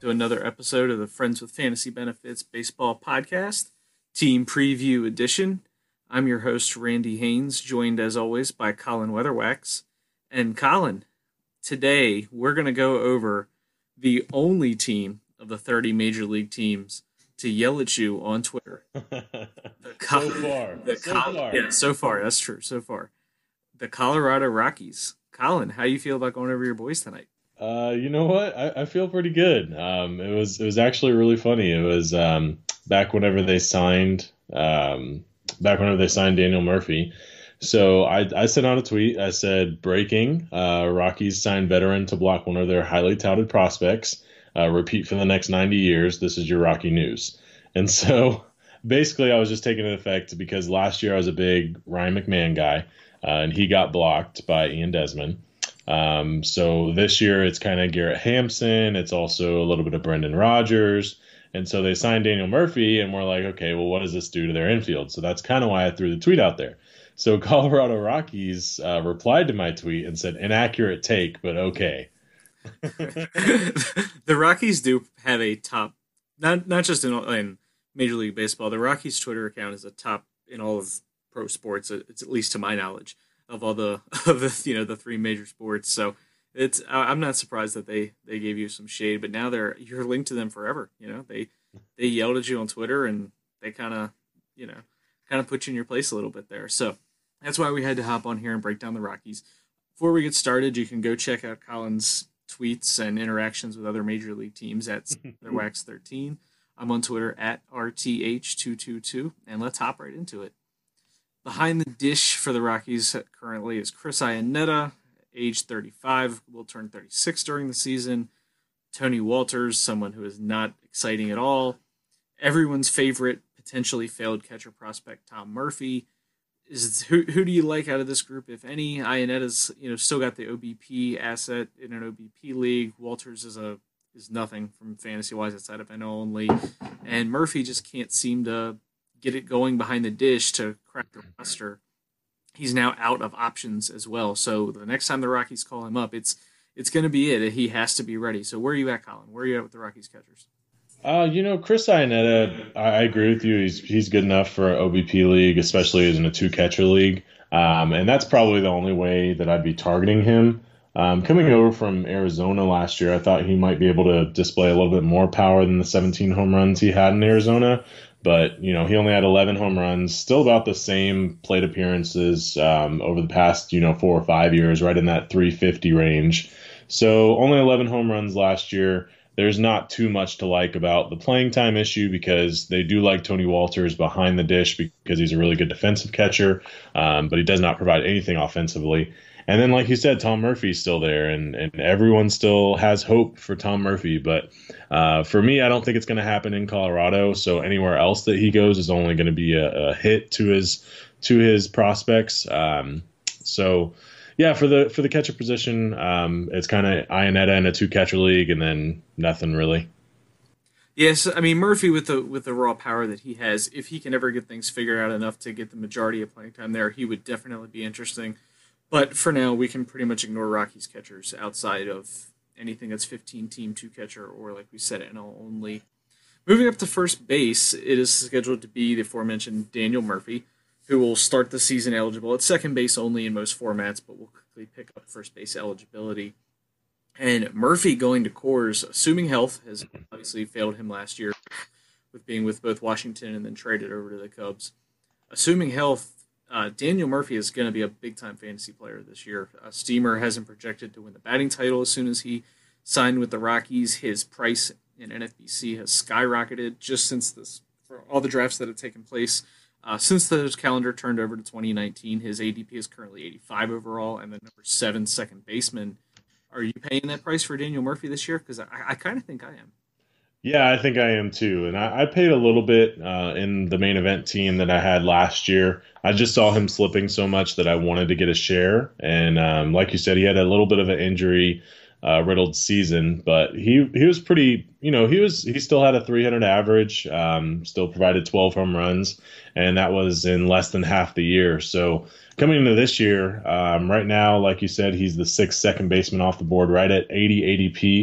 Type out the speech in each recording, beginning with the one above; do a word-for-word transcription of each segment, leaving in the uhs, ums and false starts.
to another episode of the Friends with Fantasy Benefits Baseball Podcast, Team Preview Edition. I'm your host, Randy Haynes, joined as always by Colin Weatherwax. And Colin, today we're going to go over the only team of the thirty major league teams to yell at you on Twitter. so far. The so Col- far. Yeah, so far. That's true. So far. The Colorado Rockies. Colin, how you feel about going over your boys tonight? Uh, you know what? I, I feel pretty good. Um, it was it was actually really funny. It was um, back whenever they signed um, back whenever they signed Daniel Murphy. So I, I sent out a tweet. I said, breaking, uh, Rockies signed veteran to block one of their highly touted prospects. Uh, repeat for the next ninety years. This is your Rocky news. And so basically I was just taking it effect because last year I was a big Ryan McMahon guy, uh, and he got blocked by Ian Desmond. Um, so this year it's kind of Garrett Hampson. It's also a little bit of Brendan Rodgers. And so they signed Daniel Murphy, and we're like, okay, well, what does this do to their infield? So that's kind of why I threw the tweet out there. So Colorado Rockies uh, replied to my tweet and said, inaccurate take, but okay. The Rockies do have a top, not not just in, in Major League Baseball. The Rockies Twitter account is a top in all of pro sports. It's at least to my knowledge of all the of the you know the three major sports. So it's I'm not surprised that they, they gave you some shade, but now they're you're linked to them forever. You know they they yelled at you on Twitter and they kind of you know kind of put you in your place a little bit there. So that's why we had to hop on here and break down the Rockies. Before we get started, you can go check out Colin's tweets and interactions with other major league teams at Wax thirteen. I'm on Twitter at R T H two two two, and let's hop right into it. Behind the dish for the Rockies currently is Chris Iannetta, age thirty-five, will turn thirty-six during the season. Tony Walters, someone who is not exciting at all. Everyone's favorite, potentially failed catcher prospect, Tom Murphy. Is who who do you like out of this group, if any? Iannetta's you know still got the O B P asset in an O B P league. Walters is a is nothing from fantasy wise outside of N L only, and Murphy just can't seem to get it going behind the dish to crack the roster. He's now out of options as well. So the next time the Rockies call him up, it's it's going to be it. He has to be ready. So where are you at, Colin? Where are you at with the Rockies catchers? Uh, you know, Chris Iannetta, I, I agree with you. He's he's good enough for an O B P league, especially as in a two-catcher league. Um, and that's probably the only way that I'd be targeting him. Um, coming over from Arizona last year, I thought he might be able to display a little bit more power than the seventeen home runs he had in Arizona. But, you know, he only had eleven home runs, still about the same plate appearances um, over the past, you know, four or five years, right in that three fifty range. So only eleven home runs last year. There's not too much to like about the playing time issue because they do like Tony Walters behind the dish because he's a really good defensive catcher, um, but he does not provide anything offensively. And then, like you said, Tom Murphy's still there, and, and everyone still has hope for Tom Murphy. But uh, for me, I don't think it's going to happen in Colorado. So anywhere else that he goes is only going to be a, a hit to his to his prospects. Um, so. Yeah, for the for the catcher position, um, it's kind of Iannetta in a two catcher league, and then nothing really. Yes, I mean Murphy with the with the raw power that he has, if he can ever get things figured out enough to get the majority of playing time there, he would definitely be interesting. But for now, we can pretty much ignore Rockies catchers outside of anything that's fifteen team two catcher or, like we said, N L only. Moving up to first base, it is scheduled to be the aforementioned Daniel Murphy, who will start the season eligible at second base only in most formats, but will quickly pick up first base eligibility. And Murphy going to Coors, assuming health, has obviously failed him last year with being with both Washington and then traded over to the Cubs. Assuming health, uh, Daniel Murphy is going to be a big-time fantasy player this year. Uh, Steamer has him projected to win the batting title as soon as he signed with the Rockies. His price in N F B C has skyrocketed just since this, for all the drafts that have taken place. Uh, since the calendar turned over to twenty nineteen, his A D P is currently eighty-five overall, and the number seven second baseman. Are you paying that price for Daniel Murphy this year? Because I, I kind of think I am. Yeah, I think I am too. And I, I paid a little bit uh, in the main event team that I had last year. I just saw him slipping so much that I wanted to get a share. And um, like you said, he had a little bit of an injury uh, riddled season, but he he was pretty, you know, he was he still had a three hundred average, um, still provided twelve home runs, and that was in less than half the year. So coming into this year, um, right now, like you said, he's the sixth second baseman off the board, right at eighty A D P.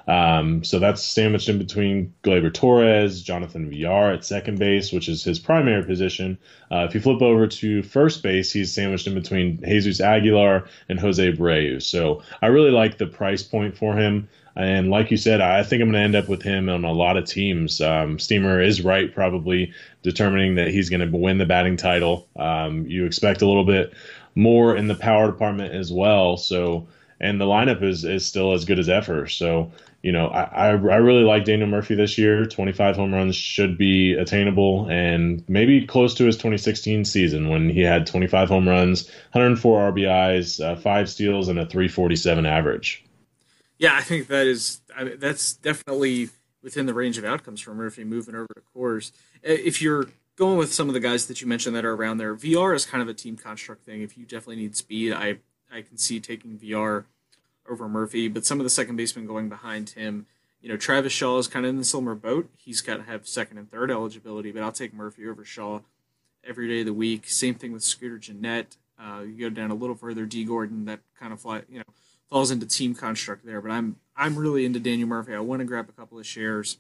Um, so that's sandwiched in between Gleyber Torres, Jonathan Villar at second base, which is his primary position. Uh, if you flip over to first base, he's sandwiched in between Jesus Aguilar and Jose Abreu. So I really like the price point for him. And like you said, I think I'm going to end up with him on a lot of teams. Um, Steamer is right, probably determining that he's going to win the batting title. Um, you expect a little bit more in the power department as well. So, and the lineup is, is still as good as ever. So, you know, I, I, I really like Daniel Murphy this year. twenty-five home runs should be attainable, and maybe close to his twenty sixteen season when he had twenty-five home runs, one hundred four R B Is, uh, five steals, and a three forty-seven average. Yeah, I think that is I mean, that's definitely within the range of outcomes for Murphy moving over to Coors. If you're going with some of the guys that you mentioned that are around there, V R is kind of a team construct thing. If you definitely need speed, I I can see taking V R over Murphy, but some of the second basemen going behind him, you know, Travis Shaw is kind of in the similar boat. He's got to have second and third eligibility, but I'll take Murphy over Shaw every day of the week. Same thing with Scooter Gennett. Uh, you go down a little further, D. Gordon, that kind of fly, you know, falls into team construct there. But I'm I'm really into Daniel Murphy. I want to grab a couple of shares,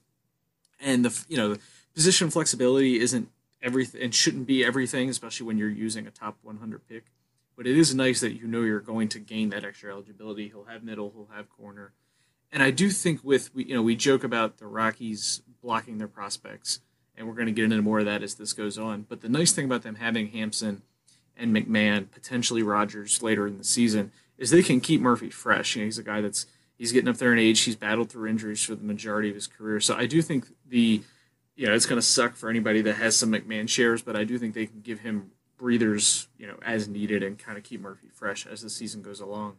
and the you know the position flexibility isn't everything and shouldn't be everything, especially when you're using a top one hundred pick. But it is nice that you know you're going to gain that extra eligibility. He'll have middle, he'll have corner, and I do think with we you know we joke about the Rockies blocking their prospects, and we're going to get into more of that as this goes on. But the nice thing about them having Hampson and McMahon, potentially Rogers later in the season, is they can keep Murphy fresh. You know, he's a guy that's he's getting up there in age. He's battled through injuries for the majority of his career. So I do think the you know it's going to suck for anybody that has some McMahon shares, but I do think they can give him breathers, you know, as needed and kind of keep Murphy fresh as the season goes along.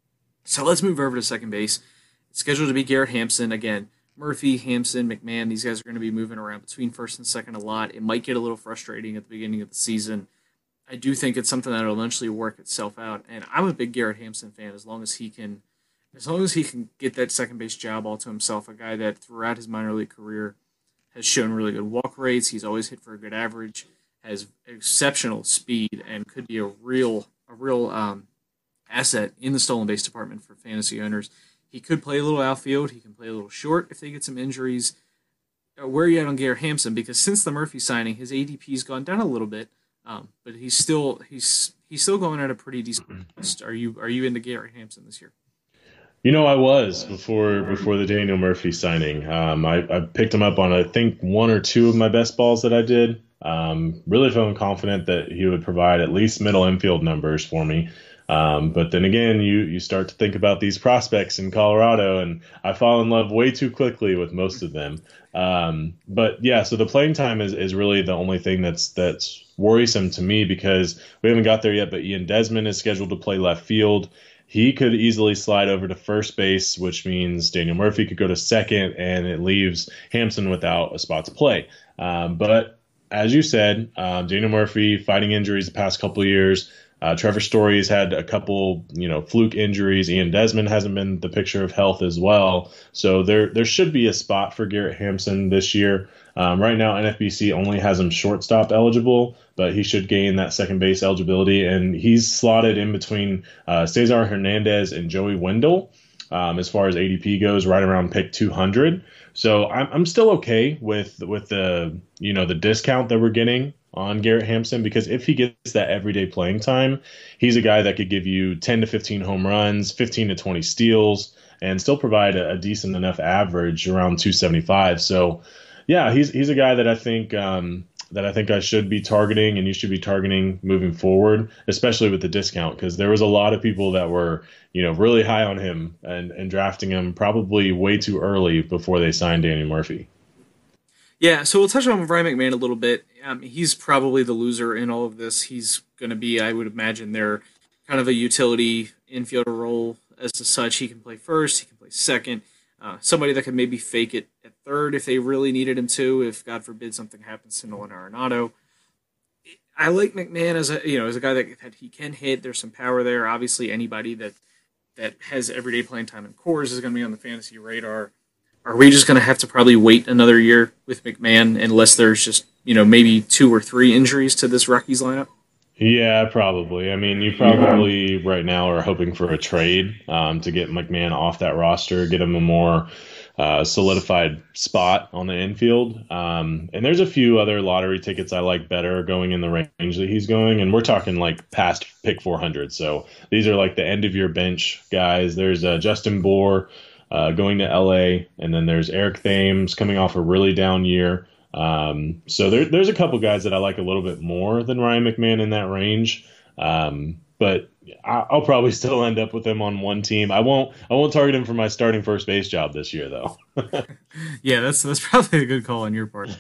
So let's move over to second base. It's scheduled to be Garrett Hampson again. Murphy, Hampson, McMahon, these guys are going to be moving around between first and second a lot. It might get a little frustrating at the beginning of the season. I do think it's something that will eventually work itself out, and I'm a big Garrett Hampson fan. As long as he can, as long as he can get that second base job all to himself, a guy that throughout his minor league career has shown really good walk rates. He's always hit for a good average, has exceptional speed, and could be a real, a real um, asset in the stolen base department for fantasy owners. He could play a little outfield. He can play a little short if they get some injuries. Where are you at on Garrett Hampson? Because since the Murphy signing, his A D P's gone down a little bit. Um, but he's still he's he's still going at a pretty decent cost. Are you are you into Garrett Hampson this year? You know, I was before before the Daniel Murphy signing. Um, I, I picked him up on I think one or two of my best balls that I did. Um, really feeling confident that he would provide at least middle infield numbers for me. Um, but then again, you you start to think about these prospects in Colorado, and I fall in love way too quickly with most of them. Um, but yeah, so the playing time is, is really the only thing that's that's worrisome to me because we haven't got there yet. But Ian Desmond is scheduled to play left field. He could easily slide over to first base, which means Daniel Murphy could go to second, and it leaves Hampson without a spot to play. Um, but as you said, um, Daniel Murphy fighting injuries the past couple of years. Uh, Trevor Story's had a couple, you know, fluke injuries. Ian Desmond hasn't been the picture of health as well. So there there should be a spot for Garrett Hampson this year. Um, right now, N F B C only has him shortstop eligible, but he should gain that second base eligibility. And he's slotted in between uh, Cesar Hernandez and Joey Wendell um, as far as A D P goes, right around pick two hundred. So I'm I'm still okay with with the you know the discount that we're getting on Garrett Hampson, because if he gets that everyday playing time, he's a guy that could give you ten to fifteen home runs, fifteen to twenty steals, and still provide a, a decent enough average around two seventy-five. So, yeah, he's he's a guy that I think um, that I think I should be targeting, and you should be targeting moving forward, especially with the discount, because there was a lot of people that were you know really high on him and, and drafting him probably way too early before they signed Daniel Murphy. Yeah, so we'll touch on Ryan McMahon a little bit. Um, he's probably the loser in all of this. He's going to be, I would imagine, their kind of a utility infielder role as to such. He can play first, he can play second. Uh, somebody that can maybe fake it at third if they really needed him to, if God forbid something happens to Nolan Arenado. I like McMahon as a you know as a guy that, that he can hit. There's some power there. Obviously, anybody that that has everyday playing time in Coors is going to be on the fantasy radar. Are we just going to have to probably wait another year with McMahon unless there's just, you know, maybe two or three injuries to this Rockies lineup? Yeah, probably. I mean, you probably right now are hoping for a trade um, to get McMahon off that roster, get him a more uh, solidified spot on the infield. Um, and there's a few other lottery tickets I like better going in the range that he's going. And we're talking like past pick four hundred. So these are like the end of your bench guys. There's uh, Justin Bohr uh, going to L A. And then there's Eric Thames coming off a really down year. Um, so there, there's a couple guys that I like a little bit more than Ryan McMahon in that range. Um, but I- I'll probably still end up with him on one team. I won't. I won't target him for my starting first base job this year, though. Yeah, that's that's probably a good call on your part.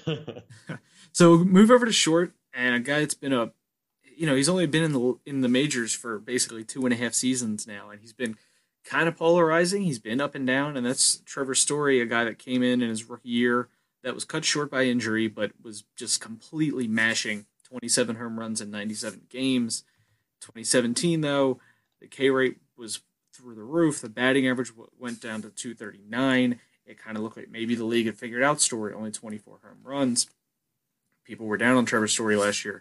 So move over to short, and a guy that's been a, you know, he's only been in the in the majors for basically two and a half seasons now, and he's been kind of polarizing. He's been up and down, and that's Trevor Story, a guy that came in in his rookie year that was cut short by injury, but was just completely mashing twenty-seven home runs in ninety-seven games. twenty seventeen, though, the K rate was through the roof. The batting average w- went down to two thirty-nine. It kind of looked like maybe the league had figured out Story, only twenty-four home runs. People were down on Trevor Story last year.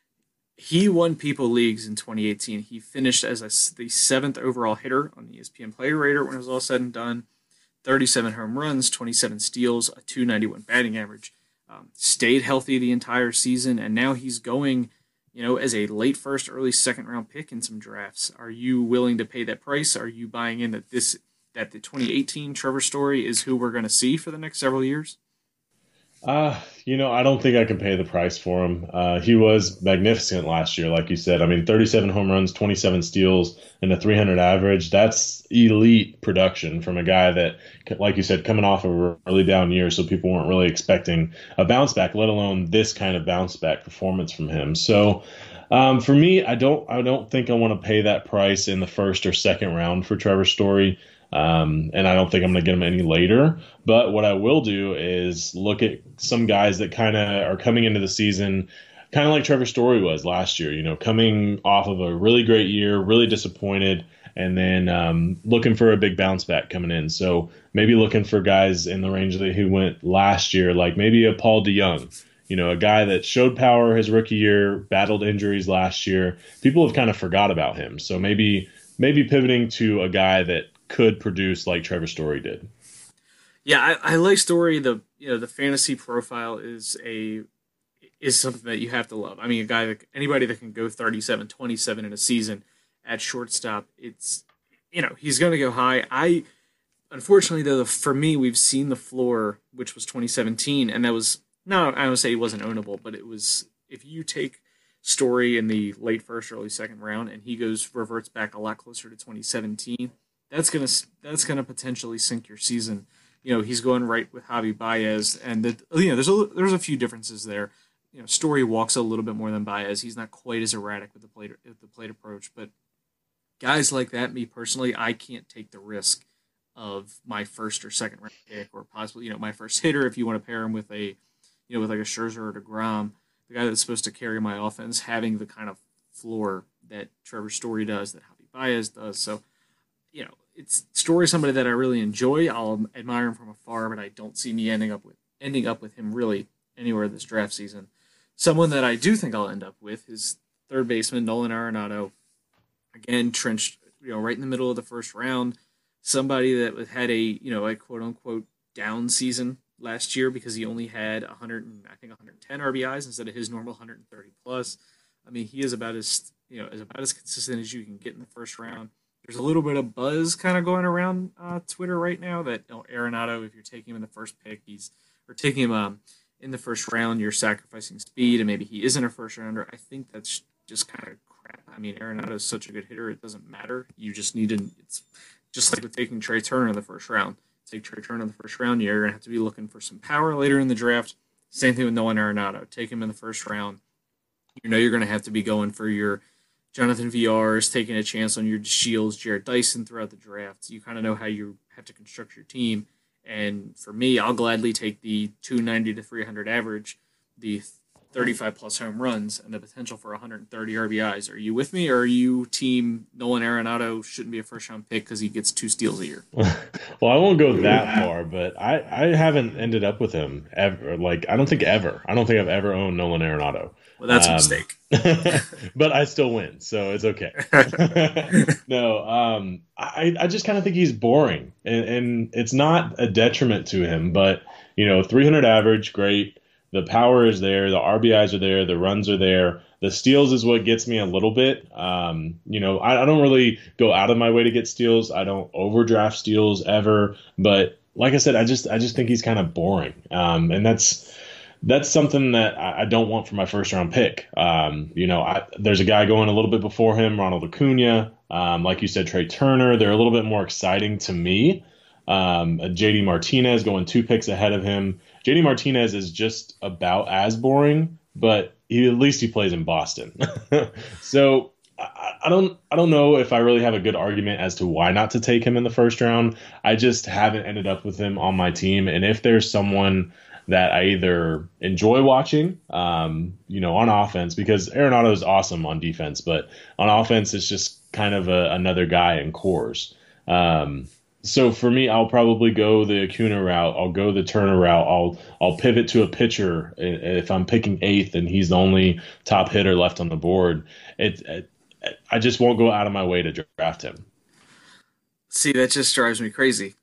He won People Leagues in twenty eighteen. He finished as a, the seventh overall hitter on the E S P N Player Rater when it was all said and done. thirty-seven home runs, twenty-seven steals, a two ninety-one batting average. Um, stayed healthy the entire season, and now he's going, you know, as a late first, early second round pick in some drafts. Are you willing to pay that price? Are you buying in that this that the twenty eighteen Trevor Story is who we're going to see for the next several years? Uh, you know, I don't think I can pay the price for him. Uh, he was magnificent last year, like you said. I mean, thirty-seven home runs, twenty-seven steals, and a three hundred average. That's elite production from a guy that, like you said, coming off of a really down year, so people weren't really expecting a bounce back, let alone this kind of bounce back performance from him. So, um, for me, I don't, I don't think I want to pay that price in the first or second round for Trevor Story. Um, and I don't think I'm going to get him any later. But what I will do is look at some guys that kind of are coming into the season, kind of like Trevor Story was last year, you know, coming off of a really great year, really disappointed, and then um, looking for a big bounce back coming in. So maybe looking for guys in the range that he went last year, like maybe a Paul DeYoung. You know, a guy that showed power his rookie year, battled injuries last year. People have kind of forgot about him. So maybe maybe pivoting to a guy that could produce like Trevor Story did. Yeah, I, I like Story. The you know the fantasy profile is a is something that you have to love. I mean, a guy that anybody that can go thirty-seven, twenty-seven in a season at shortstop, it's you know he's going to go high. I unfortunately though for me we've seen the floor, which was twenty seventeen, and that was no I don't say he wasn't ownable, but it was if you take Story in the late first, early second round, and he goes reverts back a lot closer to twenty seventeen. That's gonna that's gonna potentially sink your season. You know, he's going right with Javi Baez, and the, you know, there's a there's a few differences there. You know, Story walks a little bit more than Baez. He's not quite as erratic with the plate with the plate approach, but guys like that, me personally, I can't take the risk of my first or second round pick, or possibly you know my first hitter if you want to pair him with a you know with like a Scherzer or DeGrom, the guy that's supposed to carry my offense, having the kind of floor that Trevor Story does, that Javi Baez does. So you know, it's Story somebody that I really enjoy. I'll admire him from afar, but I don't see me ending up with ending up with him really anywhere this draft season. Someone that I do think I'll end up with is third baseman Nolan Arenado. Again, trenched, you know, right in the middle of the first round. Somebody that had a, you know, a quote unquote down season last year because he only had one hundred, I think one hundred ten R B Is instead of his normal one hundred thirty plus. I mean, he is about as, you know, as about as consistent as you can get in the first round. There's a little bit of buzz kind of going around uh, Twitter right now that you know, Arenado, if you're taking him in the first pick, he's or taking him um, in the first round, you're sacrificing speed, and maybe he isn't a first rounder. I think that's just kind of crap. I mean, Arenado is such a good hitter; it doesn't matter. You just need to. It's just like with taking Trey Turner in the first round. Take Trey Turner in the first round, you're gonna have to be looking for some power later in the draft. Same thing with Nolan Arenado. Take him in the first round. You know you're gonna have to be going for your Jonathan V R is taking a chance on your Shields, Jared Dyson throughout the draft. You kind of know how you have to construct your team. And for me, I'll gladly take the two ninety to three hundred average, the thirty-five plus home runs and the potential for one hundred thirty R B Is. Are you with me, or are you team Nolan Arenado shouldn't be a first round pick because he gets two steals a year? Well, I won't go that far, but I, I haven't ended up with him ever. Like, I don't think ever. I don't think I've ever owned Nolan Arenado. Well, that's um, a mistake. But I still win, so it's okay. No, um, I, I just kind of think he's boring, and, and it's not a detriment to him, but, you know, three hundred average, great. The power is there. The R B Is are there. The runs are there. The steals is what gets me a little bit. Um, you know, I, I don't really go out of my way to get steals. I don't overdraft steals ever. But like I said, I just I just think he's kind of boring. Um, and that's that's something that I, I don't want for my first round pick. Um, you know, I, there's a guy going a little bit before him, Ronald Acuna. Um, like you said, Trey Turner. They're a little bit more exciting to me. Um, J D Martinez going two picks ahead of him. J D Martinez is just about as boring, but he, at least he plays in Boston. So I, I don't I don't know if I really have a good argument as to why not to take him in the first round. I just haven't ended up with him on my team. And if there's someone that I either enjoy watching, um, you know, on offense, because Arenado is awesome on defense, but on offense, it's just kind of a, another guy in cores. Um, So for me, I'll probably go the Acuna route. I'll go the Turner route. I'll I'll pivot to a pitcher if I'm picking eighth and he's the only top hitter left on the board. It, it I just won't go out of my way to draft him. See, that just drives me crazy.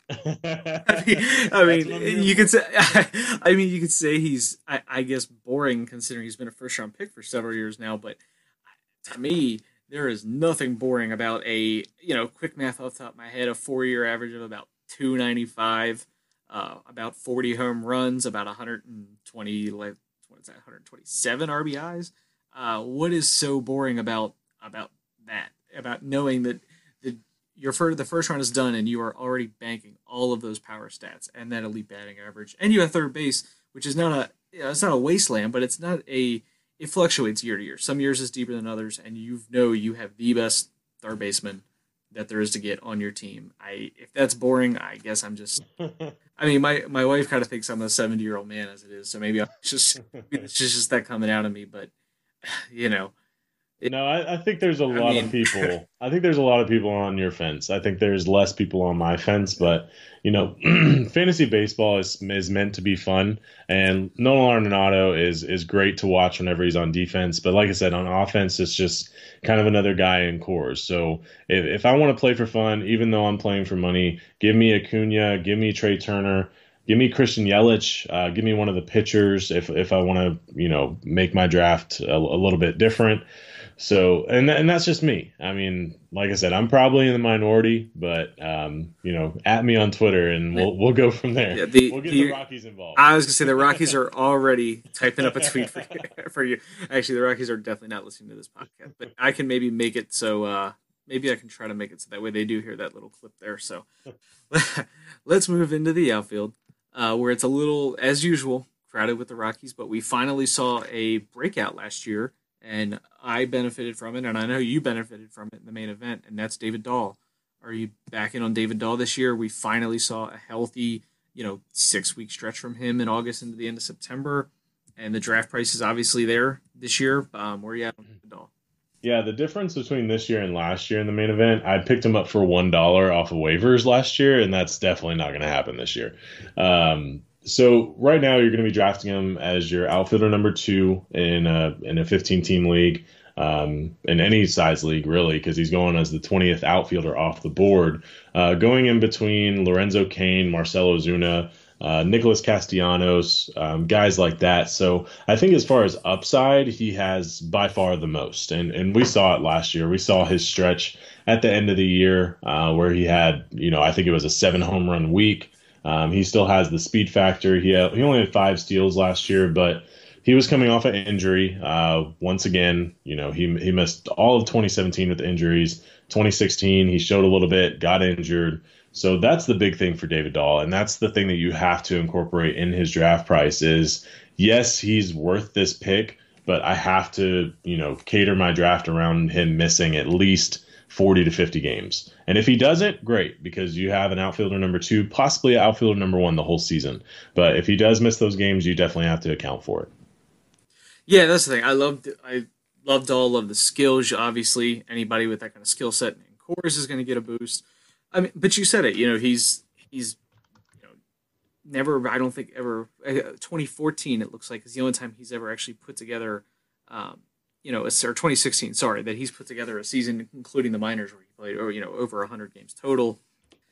I mean, I mean you could say, I mean, you could say he's, I, I guess, boring considering he's been a first round pick for several years now. But to me, there is nothing boring about a, you know, quick math off the top of my head, a four-year average of about two ninety-five, uh, about forty home runs, about one hundred twenty, like, what is that, one hundred twenty-seven R B Is. Uh, what is so boring about about that? About knowing that the your first, the first round is done and you are already banking all of those power stats and that elite batting average, and you have third base, which is not a, you know, it's not a wasteland, but it's not a. It fluctuates year to year. Some years is deeper than others, and you know you have the best third baseman that there is to get on your team. I if that's boring, I guess I'm just. I mean, my, my wife kind of thinks I'm a seventy year old man as it is, so maybe I'm just it's just, just that coming out of me. But you know, it, no, I, I think there's a I lot mean, of people. I think there's a lot of people on your fence. I think there's less people on my fence, but you know, fantasy baseball is is meant to be fun, and Nolan Arenado is is great to watch whenever he's on defense. But like I said, on offense, it's just kind of another guy in cores. So if if I want to play for fun, even though I'm playing for money, give me Acuna, give me Trey Turner. Give me Christian Yelich. Uh, give me one of the pitchers if if I want to, you know, make my draft a, a little bit different. So, and and that's just me. I mean, like I said, I'm probably in the minority, but um, you know, at me on Twitter, and we'll we'll go from there. Yeah, the, we'll get the, the Rockies involved. I was gonna say the Rockies are already typing up a tweet for you, for you. Actually, the Rockies are definitely not listening to this podcast, but I can maybe make it so. Uh, maybe I can try to make it so that way they do hear that little clip there. So, let's move into the outfield, uh, where it's a little, as usual, crowded with the Rockies. But we finally saw a breakout last year. And I benefited from it, and I know you benefited from it in the main event, and that's David Dahl. Are you back in on David Dahl this year? We finally saw a healthy, you know, six-week stretch from him in August into the end of September, and the draft price is obviously there this year. Um, where are you at on David Dahl? Yeah, the difference between this year and last year in the main event, I picked him up for one dollar off of waivers last year, and that's definitely not going to happen this year. Um, So right now you're going to be drafting him as your outfielder number two in a in a fifteen team league, um, in any size league really, because he's going as the twentieth outfielder off the board, uh, going in between Lorenzo Cain, Marcell Ozuna, uh, Nicholas Castellanos, um, guys like that. So I think as far as upside, he has by far the most, and and we saw it last year. We saw his stretch at the end of the year uh, where he had, you know, I think it was a seven home run week. Um, he still has the speed factor. He had, he only had five steals last year, but he was coming off an injury. Uh, once again, you know, he he missed all of twenty seventeen with injuries. twenty sixteen, he showed a little bit, got injured. So that's the big thing for David Dahl, and that's the thing that you have to incorporate in his draft price is, yes, he's worth this pick, but I have to, you know, cater my draft around him missing at least forty to fifty games. And if he doesn't, great, because you have an outfielder number two, possibly an outfielder number one the whole season. But if he does miss those games, you definitely have to account for it. Yeah, that's the thing. I loved I loved all of the skills. Obviously, anybody with that kind of skill set in cores is going to get a boost. I mean, but you said it. You know, he's he's you know never. I don't think ever. uh, twenty fourteen. It looks like is the only time he's ever actually put together. Um, you know, a, or twenty sixteen. Sorry, that he's put together a season, including the minors, where he played, or you know, over one hundred games total.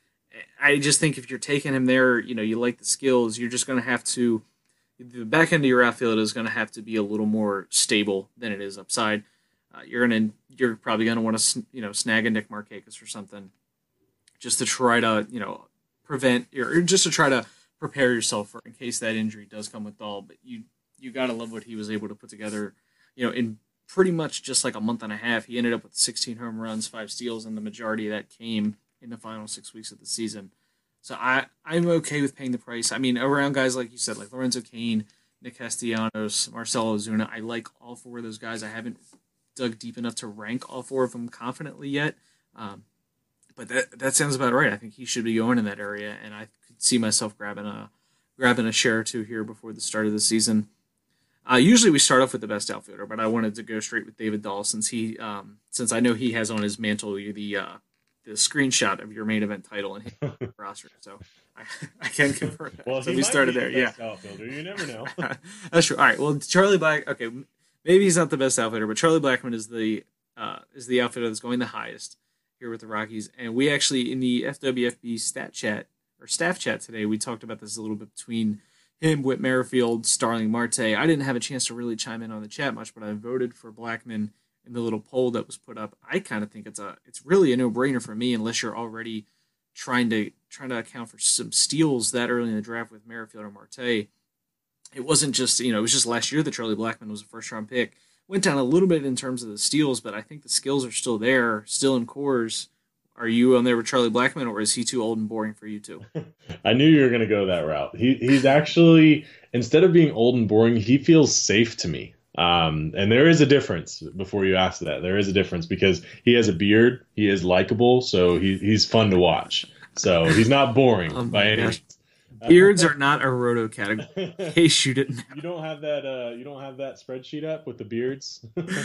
I just think if you're taking him there, you know, you like the skills, you're just going to have to. The back end of your outfield is going to have to be a little more stable than it is upside. Uh, you're going to you're probably going to want to you know snag a Nick Markakis or something, just to try to you know prevent or just to try to prepare yourself for in case that injury does come with Dahl. But you you got to love what he was able to put together, you know, in pretty much just like a month and a half. He ended up with sixteen home runs, five steals, and the majority of that came in the final six weeks of the season. So I, I'm okay with paying the price. I mean, around guys like you said, like Lorenzo Cain, Nick Castellanos, Marcelo Ozuna, I like all four of those guys. I haven't dug deep enough to rank all four of them confidently yet. Um, but that that sounds about right. I think he should be going in that area, and I could see myself grabbing a grabbing a share or two here before the start of the season. Uh, usually we start off with the best outfielder, but I wanted to go straight with David Dahl since he um, since I know he has on his mantle the uh, the screenshot of your main event title and his roster. So I, I can confirm that. Well, so he we might started be there. the Yeah. best outfielder. You never know. That's true. All right. Well, Charlie Black. Okay, maybe he's not the best outfielder, but Charlie Blackmon is the uh, is the outfielder that's going the highest here with the Rockies. And we actually in the F W F B stat chat or staff chat today, we talked about this a little bit between him, Whit Merrifield, Starling Marte. I didn't have a chance to really chime in on the chat much, but I voted for Blackmon in the little poll that was put up. I kind of think it's a it's really a no-brainer for me unless you're already trying to trying to account for some steals that early in the draft with Merrifield or Marte. It wasn't just, you know, it was just last year that Charlie Blackmon was a first-round pick. Went down a little bit in terms of the steals, but I think the skills are still there, still in cores. Are you on there with Charlie Blackmon, or is he too old and boring for you too? I knew you were going to go that route. He he's actually, instead of being old and boring, he feels safe to me. Um, and there is a difference before you ask that. There is a difference because he has a beard. He is likable, so he, he's fun to watch. So he's not boring Oh by my any gosh. means. Beards are not a roto category. In case you didn't know. You don't have that. Uh, you don't have that spreadsheet up with the beards.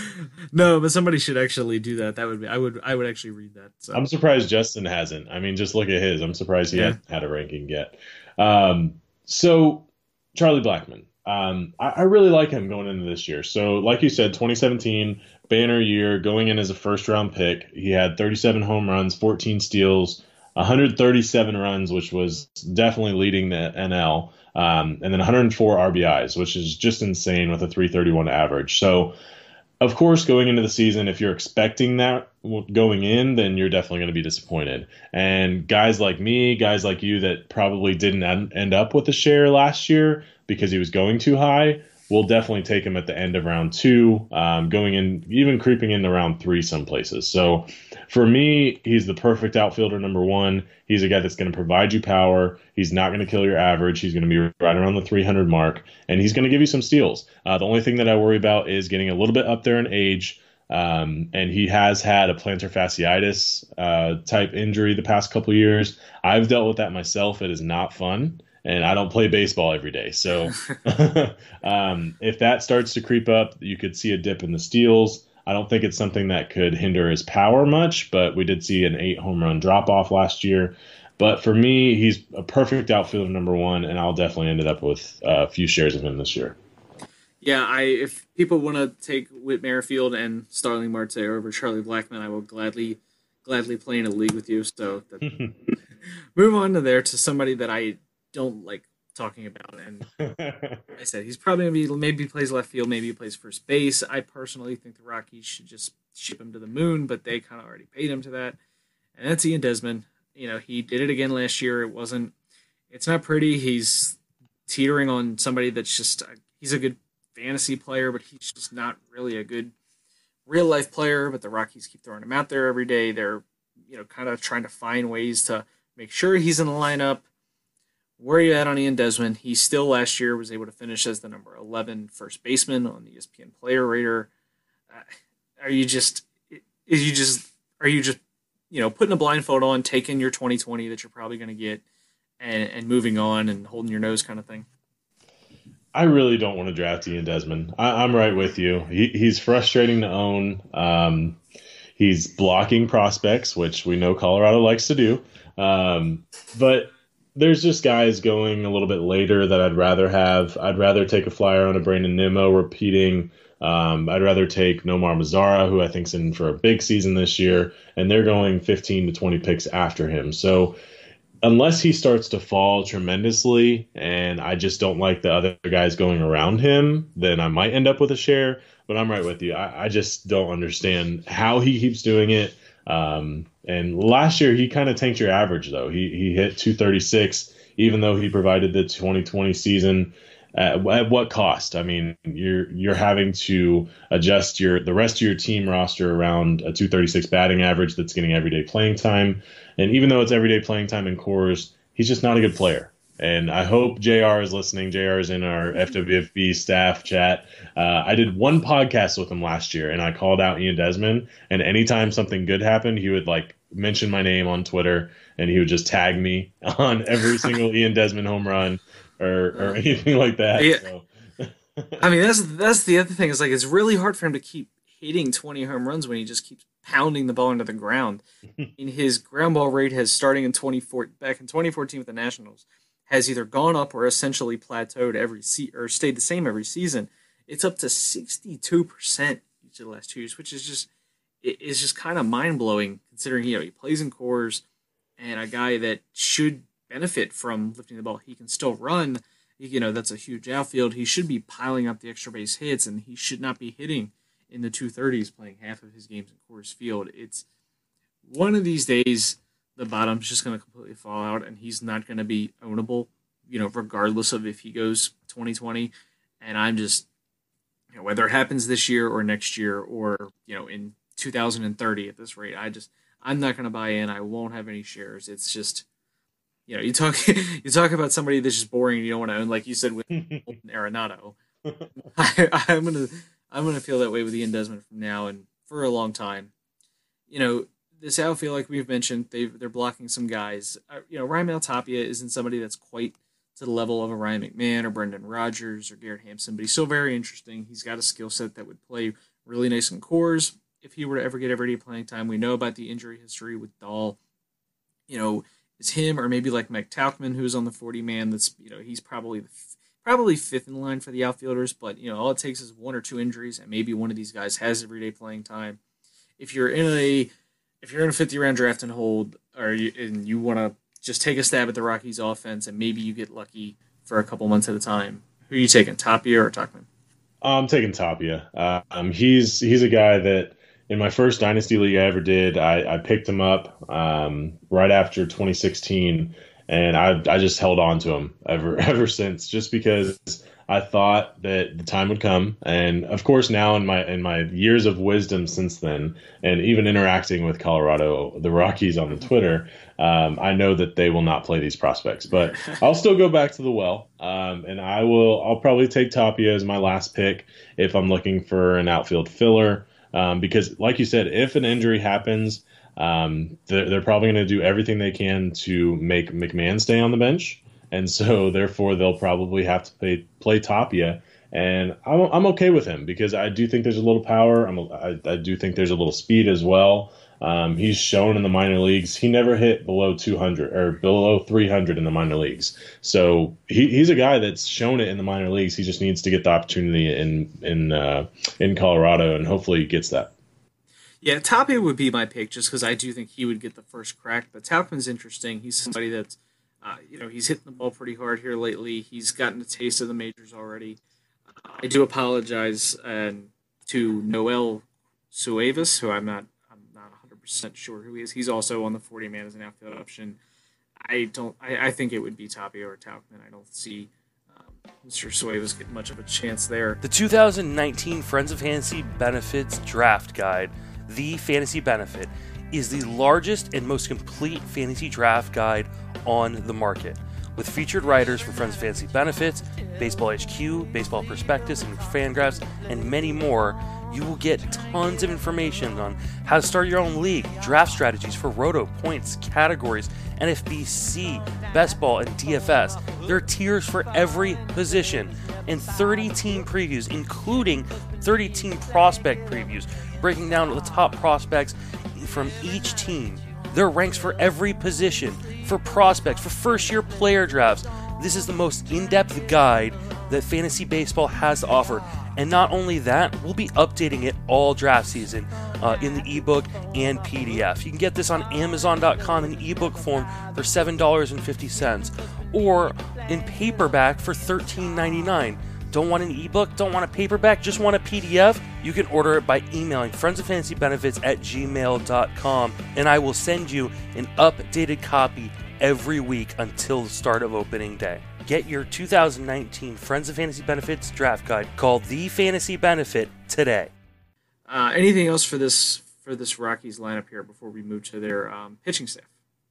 No, but somebody should actually do that. That would be. I would. I would actually read that. So. I'm surprised Justin hasn't. I mean, just look at his. I'm surprised he Yeah. hasn't had a ranking yet. Um, so Charlie Blackmon. Um, I, I really like him going into this year. So, like you said, twenty seventeen banner year, going in as a first round pick. He had thirty-seven home runs, fourteen steals, one hundred thirty-seven runs, which was definitely leading the N L, um, and then one hundred four R B Is, which is just insane with a three thirty-one average. So, of course, going into the season, if you're expecting that going in, then you're definitely going to be disappointed. And guys like me, guys like you that probably didn't end up with a share last year because he was going too high, will definitely take him at the end of round two, um, going in, even creeping into round three some places. So for me, he's the perfect outfielder, number one. He's a guy that's going to provide you power. He's not going to kill your average. He's going to be right around the three hundred mark, and he's going to give you some steals. Uh, the only thing that I worry about is getting a little bit up there in age, um, and he has had a plantar fasciitis uh, type injury the past couple years. I've dealt with that myself. It is not fun. And I don't play baseball every day. So um, if that starts to creep up, you could see a dip in the steals. I don't think it's something that could hinder his power much, but we did see an eight home run drop off last year. But for me, he's a perfect outfielder, number one, and I'll definitely end up with a few shares of him this year. Yeah, I if people want to take Whit Merrifield and Starling Marte over Charlie Blackmon, I will gladly gladly play in a league with you. So that, move on to there to somebody that I don't like talking about, and I said he's probably gonna be maybe he plays left field, maybe he plays first base. I personally think the Rockies should just ship him to the moon, but they kind of already paid him to that, and that's Ian Desmond. You know, he did it again last year. It wasn't, it's not pretty. He's teetering on somebody that's just he's a good fantasy player, but he's just not really a good real life player. But the Rockies keep throwing him out there every day. They're you know kind of trying to find ways to make sure he's in the lineup. Where are you at on Ian Desmond? He still last year was able to finish as the number eleven first baseman on the E S P N Player Rater. Uh, are you just is you just are you just you know putting a blindfold on, taking your twenty twenty that you're probably going to get, and and moving on and holding your nose kind of thing? I really don't want to draft Ian Desmond. I, I'm right with you. He, he's frustrating to own. Um, he's blocking prospects, which we know Colorado likes to do. Um, but there's just guys going a little bit later that I'd rather have. I'd rather take a flyer on a Brandon Nimmo repeating. Um, I'd rather take Nomar Mazara, who I think's in for a big season this year, and they're going fifteen to twenty picks after him. So unless he starts to fall tremendously and I just don't like the other guys going around him, then I might end up with a share. But I'm right with you. I, I just don't understand how he keeps doing it. Um, and last year he kind of tanked your average, though. He he hit two thirty-six, even though he provided the twenty twenty season. At, at what cost? I mean, you're you're having to adjust your the rest of your team roster around a two thirty-six batting average that's getting everyday playing time. And even though it's everyday playing time in Coors, he's just not a good player. And I hope J R is listening. J R is in our F W F B staff chat. Uh, I did one podcast with him last year, and I called out Ian Desmond. And anytime something good happened, he would like mention my name on Twitter, and he would just tag me on every single Ian Desmond home run or, or anything like that. Yeah. So. I mean, that's that's the other thing is like it's really hard for him to keep hitting twenty home runs when he just keeps pounding the ball into the ground. In his ground ball rate has starting in twenty-four back in twenty fourteen with the Nationals has either gone up or essentially plateaued every se- or stayed the same every season. It's up to sixty-two percent each of the last two years, which is just it is just kind of mind blowing considering you know he plays in Coors and a guy that should benefit from lifting the ball. He can still run. You know that's a huge outfield. He should be piling up the extra base hits, and he should not be hitting in the two thirties playing half of his games in Coors Field. It's one of these days the bottom's just going to completely fall out and he's not going to be ownable, you know, regardless of if he goes twenty twenty. And I'm just, you know, whether it happens this year or next year or, you know, in two thousand thirty at this rate, I just, I'm not going to buy in. I won't have any shares. It's just, you know, you talk, you talk about somebody that's just boring and you don't want to own, like you said with Arenado. I, I'm going to, I'm going to feel that way with Ian Desmond from now and for a long time. You know, this outfield, like we've mentioned, they they're blocking some guys. Uh, you know, Ryan Tapia isn't somebody that's quite to the level of a Ryan McMahon or Brendan Rodgers or Garrett Hampson, but he's still very interesting. He's got a skill set that would play really nice in Coors if he were to ever get everyday playing time. We know about the injury history with Dahl. You know, it's him or maybe like Mike Tauchman, who's on the forty man. That's you know he's probably the f- probably fifth in line for the outfielders, but you know all it takes is one or two injuries, and maybe one of these guys has everyday playing time. If you're in a If you're in a fifty-round draft and hold, or you, and you want to just take a stab at the Rockies' offense, and maybe you get lucky for a couple months at a time, who are you taking, Tapia or Tauchman? I'm taking Tapia. Uh, um, he's he's a guy that in my first dynasty league I ever did, I, I picked him up um, right after twenty sixteen, and I I just held on to him ever ever since, just because I thought that the time would come. And of course, now in my in my years of wisdom since then, and even interacting with Colorado, the Rockies on the Twitter, um, I know that they will not play these prospects. But I'll still go back to the well, um, and I will. I'll probably take Tapia as my last pick if I'm looking for an outfield filler, um, because, like you said, if an injury happens, um, they're, they're probably going to do everything they can to make McMahon stay on the bench. And so, therefore, they'll probably have to play, play Tapia. And I'm, I'm okay with him because I do think there's a little power. I'm a, I, I do think there's a little speed as well. Um, he's shown in the minor leagues. He never hit below two hundred or below three hundred in the minor leagues. So he, he's a guy that's shown it in the minor leagues. He just needs to get the opportunity in in uh, in Colorado, and hopefully he gets that. Yeah, Tapia would be my pick just because I do think he would get the first crack. But Tauchman's interesting. He's somebody that's Uh, you know, he's hitting the ball pretty hard here lately. He's gotten a taste of the majors already. Uh, I do apologize uh, to Noel Suevas, who I'm not I'm not one hundred percent sure who he is. He's also on the forty man as an outfield option. I don't. I, I think it would be Tapia or Tauchman. I don't see um, Mister Suevas getting much of a chance there. The two thousand nineteen Friends of Fantasy Benefits Draft Guide, the Fantasy Benefit, is the largest and most complete fantasy draft guide on the market. With featured writers from Friends of Fantasy Benefits, Baseball H Q, Baseball Prospectus, and Fangraphs, and many more, you will get tons of information on how to start your own league, draft strategies for roto, points, categories, N F B C, best ball, and D F S. There are tiers for every position, and thirty team previews, including thirty team prospect previews, breaking down the top prospects from each team. There are ranks for every position, for prospects, for first-year player drafts. This is the most in-depth guide that fantasy baseball has to offer. And not only that, we'll be updating it all draft season uh, in the ebook and P D F. You can get this on Amazon dot com in ebook form for seven dollars and fifty cents or in paperback for thirteen ninety-nine. Don't want an ebook? Don't want a paperback? Just want a P D F? You can order it by emailing friends of fantasy benefits at gmail dot com, and I will send you an updated copy every week until the start of opening day. Get your two thousand nineteen Friends of Fantasy Benefits draft guide called The Fantasy Benefit today. Uh, anything else for this for this Rockies lineup here before we move to their um, pitching staff?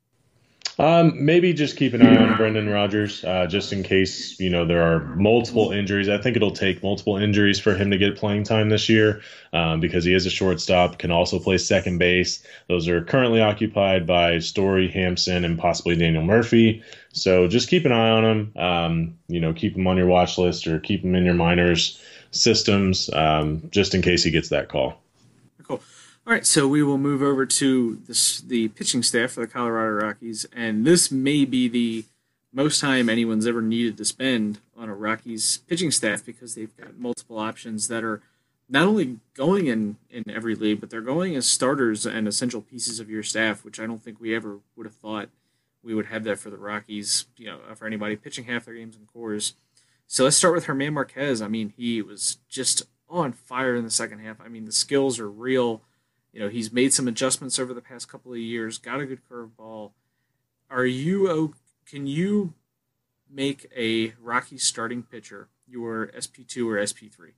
Um, maybe just keep an eye on Brendan Rodgers, uh, just in case, you know, there are multiple injuries. I think it'll take multiple injuries for him to get playing time this year, um, because he is a shortstop, can also play second base. Those are currently occupied by Story, Hampson, and possibly Daniel Murphy. So just keep an eye on him. Um, you know, keep him on your watch list or keep him in your minors systems, um, just in case he gets that call. Cool. All right, so we will move over to this, the pitching staff for the Colorado Rockies, and this may be the most time anyone's ever needed to spend on a Rockies pitching staff because they've got multiple options that are not only going in, in every league, but they're going as starters and essential pieces of your staff, which I don't think we ever would have thought we would have that for the Rockies, you know, for anybody pitching half their games in cores. So let's start with German Marquez. I mean, he was just on fire in the second half. I mean, the skills are real. You know, he's made some adjustments over the past couple of years, got a good curveball. Are you, can you make a Rocky starting pitcher your S P two or S P three?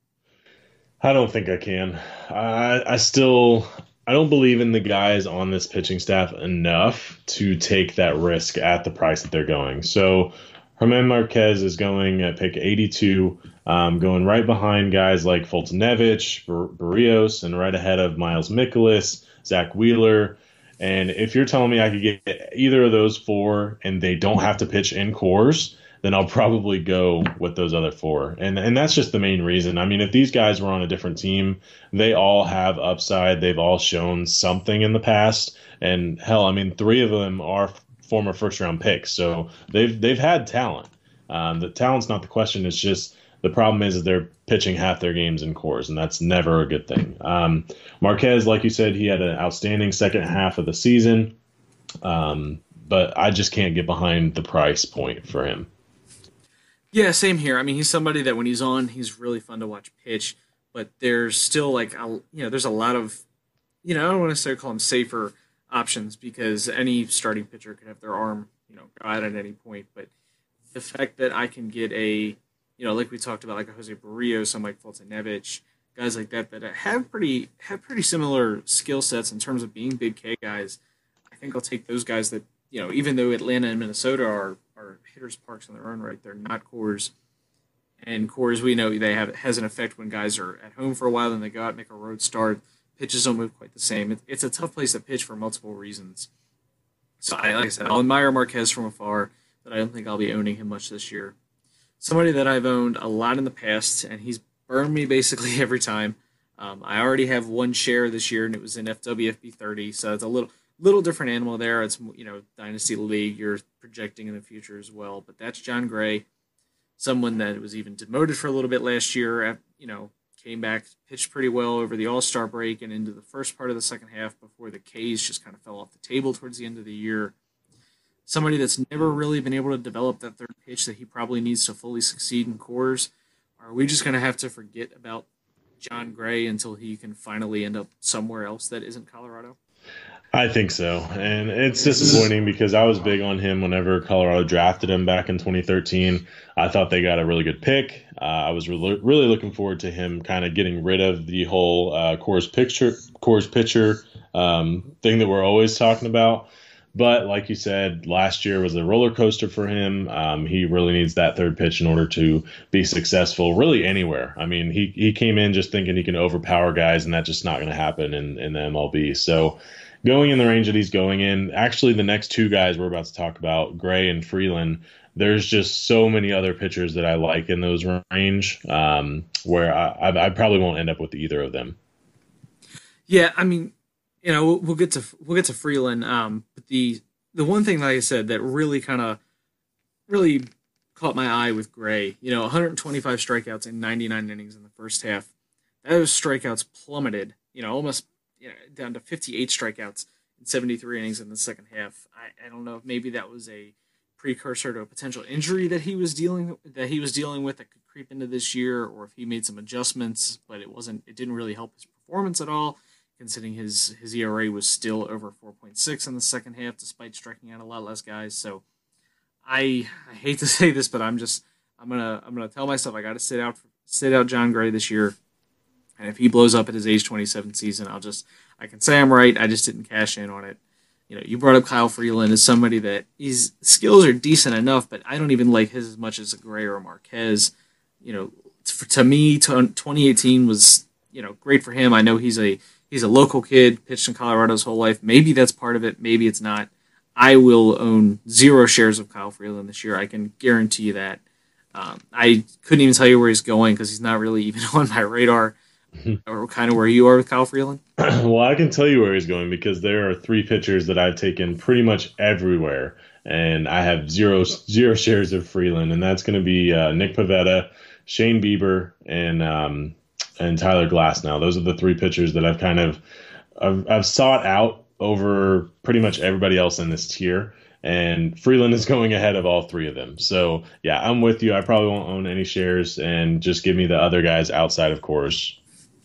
I don't think I can. I, I still, I don't believe in the guys on this pitching staff enough to take that risk at the price that they're going. So German Marquez is going at pick eighty-two, um, going right behind guys like Foltynewicz, Bar- Barrios, and right ahead of Miles Mikolas, Zach Wheeler. And if you're telling me I could get either of those four and they don't have to pitch in cores, then I'll probably go with those other four. And and that's just the main reason. I mean, if these guys were on a different team, they all have upside. They've all shown something in the past. And hell, I mean, three of them are former first-round picks, so they've they've had talent. Um, the talent's not the question. It's just the problem is that they're pitching half their games in cores, and that's never a good thing. Um, Marquez, like you said, he had an outstanding second half of the season, um, but I just can't get behind the price point for him. Yeah, same here. I mean, he's somebody that when he's on, he's really fun to watch pitch, but there's still like, a, you know, there's a lot of, you know, I don't want to necessarily call him safer options because any starting pitcher could have their arm, you know, go out at any point. But the fact that I can get a, you know, like we talked about, like a Jose Barrios, some like Foltynewicz, guys like that that have pretty have pretty similar skill sets in terms of being big K guys. I think I'll take those guys that, you know, even though Atlanta and Minnesota are are hitters parks in their own right, they're not cores. And cores, we know they have has an effect when guys are at home for a while, then they go out and make a road start. Pitches don't move quite the same. It, it's a tough place to pitch for multiple reasons. So, I, like I said, I'll admire Marquez from afar, but I don't think I'll be owning him much this year. Somebody that I've owned a lot in the past, and he's burned me basically every time. Um, I already have one share this year, and it was in F W F B thirty, so it's a little little different animal there. It's, you know, Dynasty League, you're projecting in the future as well. But that's Jon Gray, someone that was even demoted for a little bit last year, you know, came back, pitched pretty well over the All-Star break and into the first part of the second half before the K's just kind of fell off the table towards the end of the year. Somebody that's never really been able to develop that third pitch that he probably needs to fully succeed in cores. Are we just going to have to forget about Jon Gray until he can finally end up somewhere else that isn't Colorado? I think so, and it's disappointing because I was big on him whenever Colorado drafted him back in twenty thirteen. I thought they got a really good pick. Uh, I was really, really looking forward to him kind of getting rid of the whole uh, Coors picture, Coors pitcher um, thing that we're always talking about. But like you said, last year was a roller coaster for him. Um, he really needs that third pitch in order to be successful, really anywhere. I mean, he, he came in just thinking he can overpower guys, and that's just not going to happen in, in the M L B. So going in the range that he's going in, actually the next two guys we're about to talk about, Gray and Freeland, there's just so many other pitchers that I like in those range um, where I, I, I probably won't end up with either of them. Yeah, I mean, you know, we'll, we'll get to we'll get to Freeland. Um, but the the one thing, like I said, that really kind of really caught my eye with Gray, you know, one hundred twenty-five strikeouts in ninety-nine innings in the first half. Those strikeouts plummeted, you know, almost you know, down to fifty-eight strikeouts in seventy-three innings in the second half. I, I don't know if maybe that was a precursor to a potential injury that he was dealing that he was dealing with that could creep into this year, or if he made some adjustments, but it wasn't it didn't really help his performance at all, considering his his E R A was still over four point six in the second half, despite striking out a lot less guys. So I I hate to say this, but I'm just I'm gonna I'm gonna tell myself I got to sit out sit out John Gray this year, and if he blows up at his age twenty-seven season, I'll just I can say I'm right. I just didn't cash in on it. You know, you brought up Kyle Freeland as somebody that his skills are decent enough, but I don't even like his as much as a Gray or a Marquez. You know, for, to me, twenty eighteen was you know great for him. I know he's a he's a local kid, pitched in Colorado his whole life. Maybe that's part of it. Maybe it's not. I will own zero shares of Kyle Freeland this year. I can guarantee you that. Um, I couldn't even tell you where he's going because he's not really even on my radar. Or kind of where you are with Kyle Freeland? Well, I can tell you where he's going because there are three pitchers that I've taken pretty much everywhere, and I have zero zero shares of Freeland, and that's going to be uh, Nick Pivetta, Shane Bieber, and um, and Tyler Glasnow. Those are the three pitchers that I've kind of I've, I've sought out over pretty much everybody else in this tier. And Freeland is going ahead of all three of them. So, yeah, I'm with you. I probably won't own any shares, and just give me the other guys outside of Coors.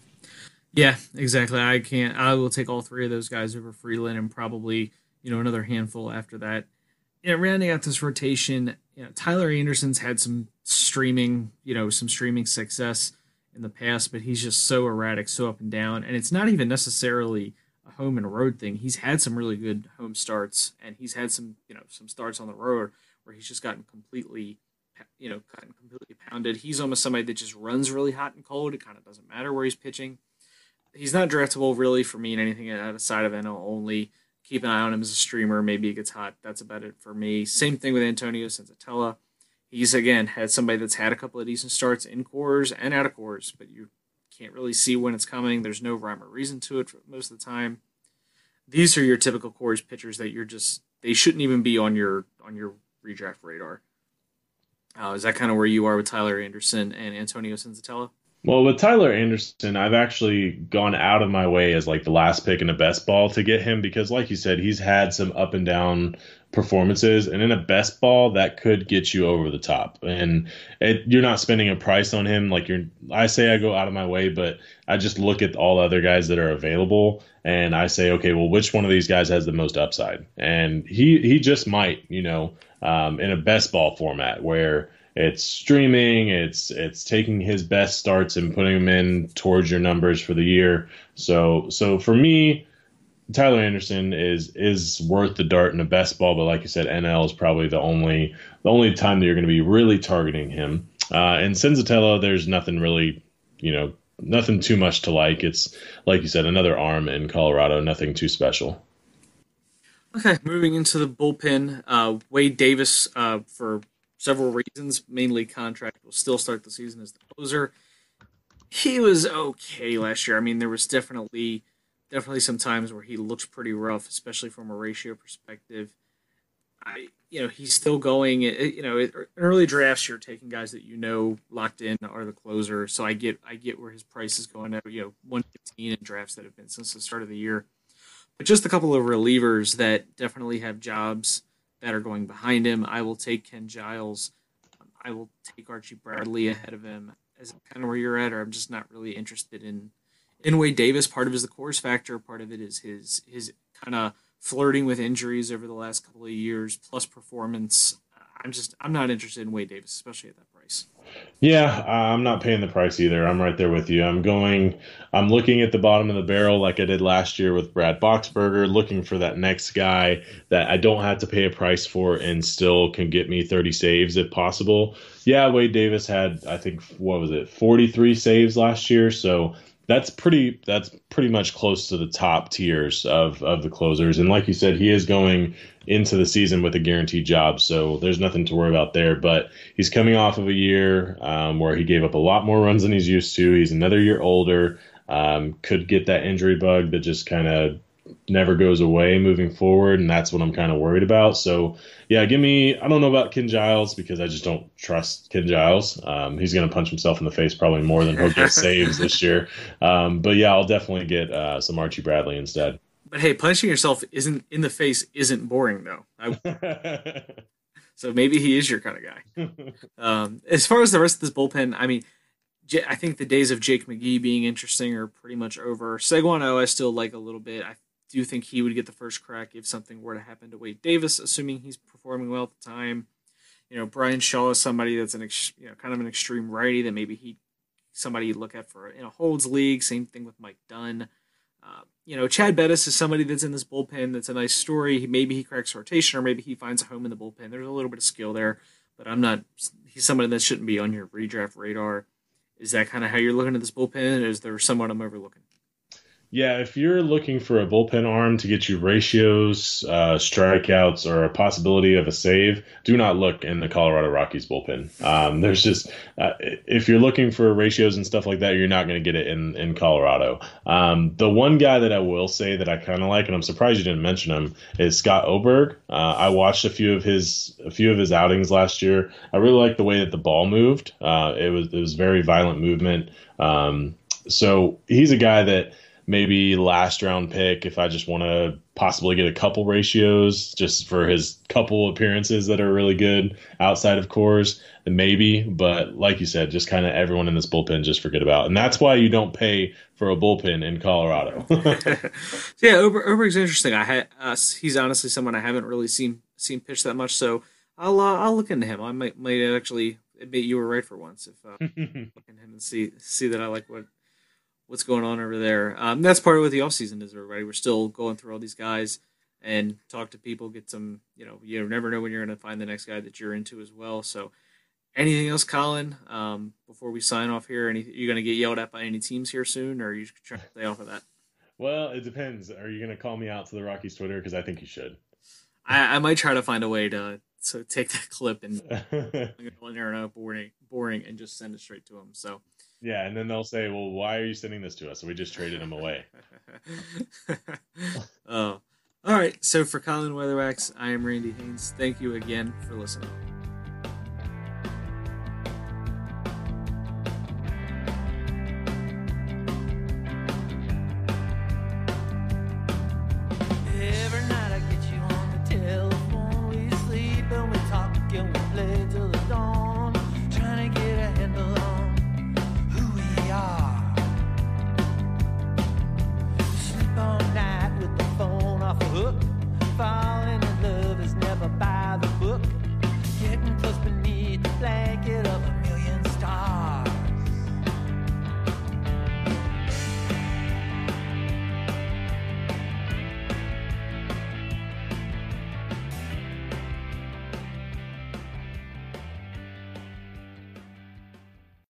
Yeah, exactly. I can't. I will take all three of those guys over Freeland, and probably you know another handful after that. You know, rounding out this rotation, you know, Tyler Anderson's had some streaming, you know, some streaming success in the past, but he's just so erratic, so up and down, and it's not even necessarily a home and road thing. He's had some really good home starts, and he's had some, you know, some starts on the road where he's just gotten completely, you know, gotten completely pounded. He's almost somebody that just runs really hot and cold. It kind of doesn't matter where he's pitching. He's not draftable really for me in anything outside of N L only. Keep an eye on him as a streamer. Maybe he gets hot. That's about it for me. Same thing with Antonio Senzatella. He's, again, had somebody that's had a couple of decent starts in Coors and out of Coors, but you can't really see when it's coming. There's no rhyme or reason to it for most of the time. These are your typical Coors pitchers that you're just, they shouldn't even be on your on your redraft radar. Uh, is that kind of where you are with Tyler Anderson and Antonio Senzatella? Well, with Tyler Anderson, I've actually gone out of my way as like the last pick in a best ball to get him because, like you said, he's had some up and down performances, and in a best ball, that could get you over the top. And it, you're not spending a price on him. Like you're, I say I go out of my way, but I just look at all the other guys that are available, and I say, okay, well, which one of these guys has the most upside? And he he just might, you know, um, in a best ball format where it's streaming, it's it's taking his best starts and putting them in towards your numbers for the year. So so for me, Tyler Anderson is is worth the dart in a best ball, but like you said, N L is probably the only the only time that you're going to be really targeting him. Uh, and Senzatella, there's nothing really, you know, nothing too much to like. It's like you said, another arm in Colorado, nothing too special. Okay, moving into the bullpen, uh, Wade Davis uh, for several reasons, mainly contract, will still start the season as the closer. He was okay last year. I mean, there was definitely definitely some times where he looked pretty rough, especially from a ratio perspective. I, you know, he's still going. You know, in early drafts, you're taking guys that you know locked in are the closer. So I get I get where his price is going at. You know, one fifteen in drafts that have been since the start of the year. But just a couple of relievers that definitely have jobs that are going behind him. I will take Ken Giles. Um, I will take Archie Bradley ahead of him. Is that kind of where you're at, or I'm just not really interested in in Wade Davis. Part of it is the Coors factor. Part of it is his his kind of flirting with injuries over the last couple of years, plus performance. I'm just I'm not interested in Wade Davis, especially at that price. Yeah, I'm not paying the price either. I'm right there with you. I'm going, I'm looking at the bottom of the barrel like I did last year with Brad Boxberger, looking for that next guy that I don't have to pay a price for and still can get me thirty saves if possible. Yeah, Wade Davis had, I think, what was it, forty-three saves last year. So that's pretty, that's pretty much close to the top tiers of, of the closers. And like you said, he is going into the season with a guaranteed job. So there's nothing to worry about there. But he's coming off of a year um, where he gave up a lot more runs than he's used to. He's another year older. Um, could get that injury bug that just kind of never goes away moving forward, and that's what I'm kind of worried about. So, yeah, give me. I don't know about Ken Giles because I just don't trust Ken Giles. Um, he's going to punch himself in the face probably more than he'll get saves this year. Um, but yeah, I'll definitely get uh, some Archie Bradley instead. But hey, punching yourself isn't in the face isn't boring though. I, so maybe he is your kind of guy. Um, as far as the rest of this bullpen, I mean, J- I think the days of Jake McGee being interesting are pretty much over. Seguin-O I still like a little bit. I do think he would get the first crack if something were to happen to Wade Davis, assuming he's performing well at the time. You know, Brian Shaw is somebody that's an ex- you know kind of an extreme righty that maybe he somebody you'd look at for in a holds league. Same thing with Mike Dunn. Uh, you know, Chad Bettis is somebody that's in this bullpen that's a nice story. He, maybe he cracks rotation or maybe he finds a home in the bullpen. There's a little bit of skill there, but I'm not. He's somebody that shouldn't be on your redraft radar. Is that kind of how you're looking at this bullpen? Or is there someone I'm overlooking? Yeah, if you're looking for a bullpen arm to get you ratios, uh, strikeouts, or a possibility of a save, do not look in the Colorado Rockies bullpen. Um, there's just uh, if you're looking for ratios and stuff like that, you're not going to get it in in Colorado. Um, the one guy that I will say that I kind of like, and I'm surprised you didn't mention him, is Scott Oberg. Uh, I watched a few of his a few of his outings last year. I really like the way that the ball moved. Uh, it was it was very violent movement. Um, so he's a guy that. Maybe last round pick if I just want to possibly get a couple ratios just for his couple appearances that are really good outside of Coors, then maybe. But like you said, just kind of everyone in this bullpen just forget about. And that's why you don't pay for a bullpen in Colorado. yeah, Ober, Oberg's interesting. I had uh, he's honestly someone I haven't really seen seen pitch that much, so I'll uh, I'll look into him. I might might actually admit you were right for once if uh, look into him and see see that I like what. what's going on over there. Um, that's part of what the offseason is, everybody. We're still going through all these guys and talk to people, get some, you know, you never know when you're going to find the next guy that you're into as well. So anything else, Colin, um, before we sign off here? Any, you going to get yelled at by any teams here soon, or are you trying to stay off of that? Well, it depends. Are you going to call me out to the Rockies Twitter? Because I think you should. I, I might try to find a way to to take that clip and go in there and boring, boring and just send it straight to them. So. Yeah, and then they'll say, well, why are you sending this to us? So we just traded him away. Oh. All right. So for Colin Weatherwax, I am Randy Haynes. Thank you again for listening.